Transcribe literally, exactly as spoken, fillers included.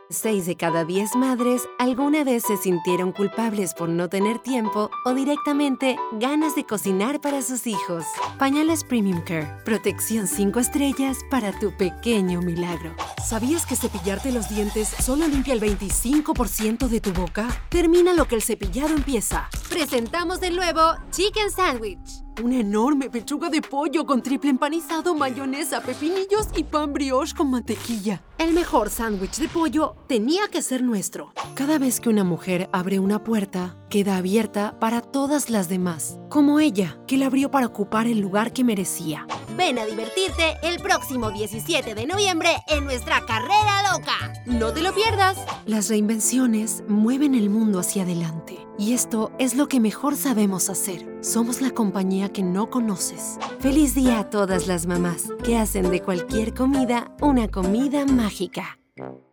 Seis de cada diez madres alguna vez se sintieron culpables por no tener tiempo o directamente ganas de cocinar para sus hijos. Pañales Premium Care. Protección cinco estrellas para tu pequeño milagro. ¿Sabías que cepillarte los dientes solo limpia el veinticinco por ciento de tu boca? Termina lo que el cepillado empieza. Presentamos de nuevo Chicken Sandwich. Una enorme pechuga de pollo con triple empanizado, mayonesa, pepinillos y pan brioche con mantequilla. El mejor sándwich de pollo tenía que ser nuestro. Cada vez que una mujer abre una puerta, queda abierta para todas las demás. Como ella, que la abrió para ocupar el lugar que merecía. Ven a divertirte el próximo diecisiete de noviembre en nuestra carrera loca. ¡No te lo pierdas! Las reinvenciones mueven el mundo hacia adelante. Y esto es lo que mejor sabemos hacer. Somos la compañía que no conoces. Feliz día a todas las mamás que hacen de cualquier comida una comida mágica.